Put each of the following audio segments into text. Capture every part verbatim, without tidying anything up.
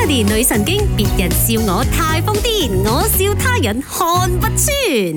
Melody 女神經，別人笑我太瘋癲，我笑他人看不穿。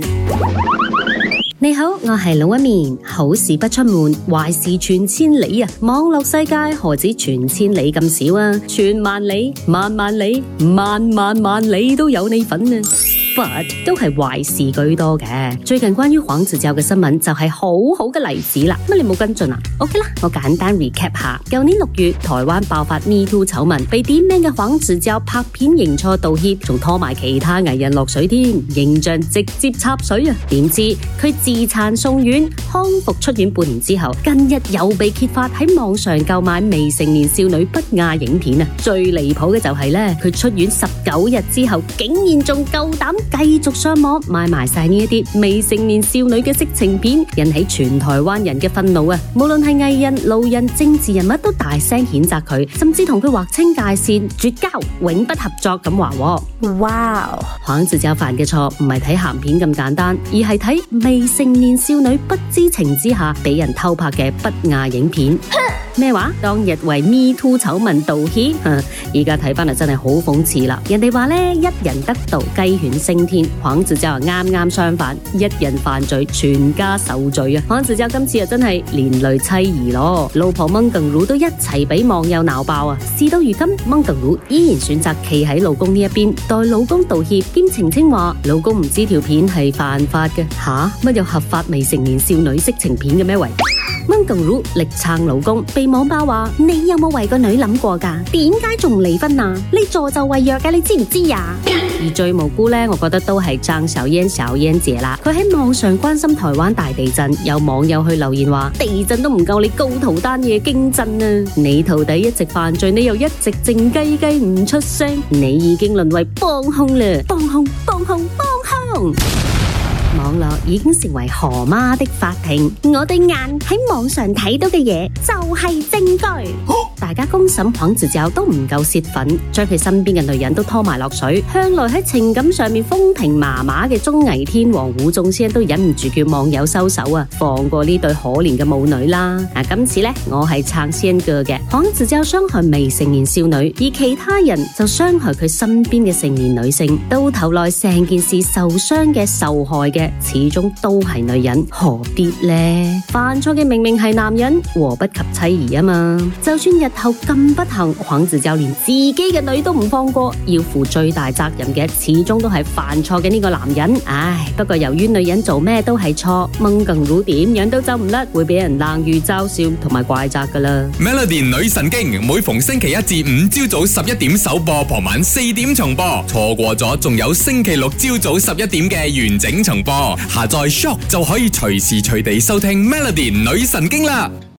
你好，我係龍紋敏。好事不出門，壞事傳千里啊！網絡世界何止傳千里咁少啊？傳萬里、萬萬里、萬萬萬里都有你份啊！But 都係壞事居多嘅。最近關於黃子佼嘅新聞就係好好嘅例子啦。乜你冇跟進啊 ？OK 啦，我簡單 recap 下。舊年六月，台灣爆發 Me Too 醜聞，被點名嘅黃子佼拍片認錯道歉，仲拖埋其他藝人落水添，形象直接插水啊！點知佢自殘送院，康復出院半年之後，近日又被揭發喺網上購買未成年少女不雅影片啊！最離譜嘅就係咧，佢出院十九日之後，竟然仲夠膽繼續上網買埋晒呢一啲未成年少女嘅色情片，引起全台灣人嘅憤怒啊！無論係藝人、路人、政治人物都大聲譴責佢，甚至同佢劃清界線，絕交，永不合作咁話。 哇！ 黃子佼犯嘅錯唔係睇鹹片咁簡單，而係睇未成年少女不知情之下俾人偷拍嘅不雅影片。咩話？當日為 Me Too 醜聞道歉，而家睇翻嚟真係好諷刺啦！人哋話咧，一人得道雞犬升天，黃子佼啱啱相反，一人犯罪全家受罪啊！黃子佼今次啊真係連累妻兒咯，老婆孟耿如都一齊俾網友鬧爆啊！事到如今，孟耿如依然選擇企喺老公呢一邊，代老公道歉兼澄清話老公唔知條片係犯法嘅。吓，乜有合法未成年少女色情片嘅咩喂？孟耿如力撐老公，被網爆話你有冇為個女諗過㗎？點解仲唔離婚啊？你助紂為虐㗎，你知唔知啊？而最無辜呢，我覺得都係張小燕小燕姐啦。佢喺網上關心台灣大地震，有網友去留言話地震都唔夠你高徒單嘢驚震啊！你徒弟一直犯罪，你又一直靜雞雞唔出聲，你已經淪為幫兇啦！幫兇幫兇幫兇！網絡已經成為何媽的法庭，我對眼喺網上睇到嘅嘢就係證據。大家公審黃子佼都唔夠洩憤，將佢身邊嘅女人都拖埋落水。向來喺情感上面風評麻麻嘅綜藝天王胡宗憲都忍唔住叫網友收手啊，放過呢對可憐嘅母女啦。啊，今次呢，我係撐憲哥嘅。黃子佼傷害未成年少女，而其他人就傷害佢身邊嘅成年女性，到頭來成件事受傷嘅、受害嘅始終都係女人，何必呢？犯錯嘅明明係男人，禍不及妻兒啊嘛。就算日後咁不幸，黃子佼連自己嘅女都唔放過，要負最大責任嘅始終都係犯錯嘅呢個男人。唉，不過由於女人做咩都係錯，孟耿如點樣都走唔甩，會俾人冷語嘲笑同埋怪責噶啦。 Melody 女神經每逢星期一至五朝早十一點首播，傍晚四點重播，錯過咗仲有星期六朝早十一點嘅完整重播。下載 Shock 就可以隨時隨地收聽 Melody 女神經啦。